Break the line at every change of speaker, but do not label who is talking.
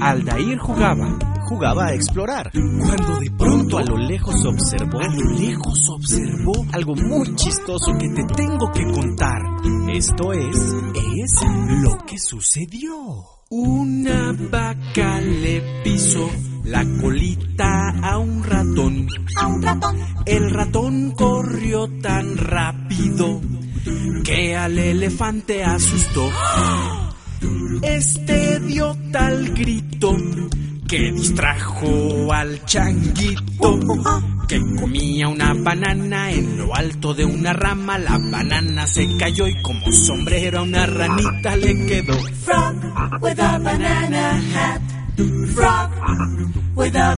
Aldair jugaba
a explorar,
cuando de pronto
a lo lejos observó algo muy chistoso que te tengo que contar. Esto es lo que sucedió.
Una vaca le pisó la colita a un ratón. El ratón corrió tan rápido que al elefante asustó. Este dio tal grito que distrajo al changuito, que comía una banana en lo alto de una rama. La banana se cayó y como sombrero a una ranita le quedó.
Frog with a banana hat. Frog with a